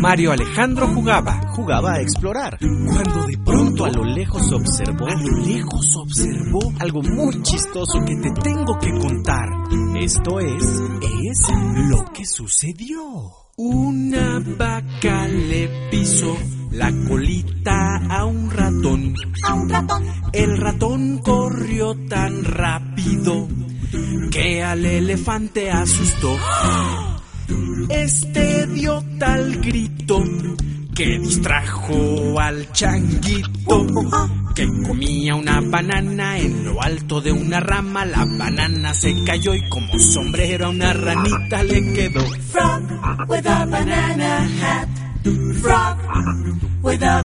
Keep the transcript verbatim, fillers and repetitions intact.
Mario Alejandro jugaba, jugaba a explorar, cuando de pronto a lo lejos observó, a lo lejos observó algo muy chistoso que te tengo que contar. Esto es, es lo que sucedió. Una vaca le pisó la colita a un ratón. A un ratón. El ratón corrió tan rápido que al elefante asustó. Este dio tal grito que distrajo al changuito, que comía una banana en lo alto de una rama. La banana se cayó y como sombrero a una ranita le quedó. Frog with a banana hat. Frog with a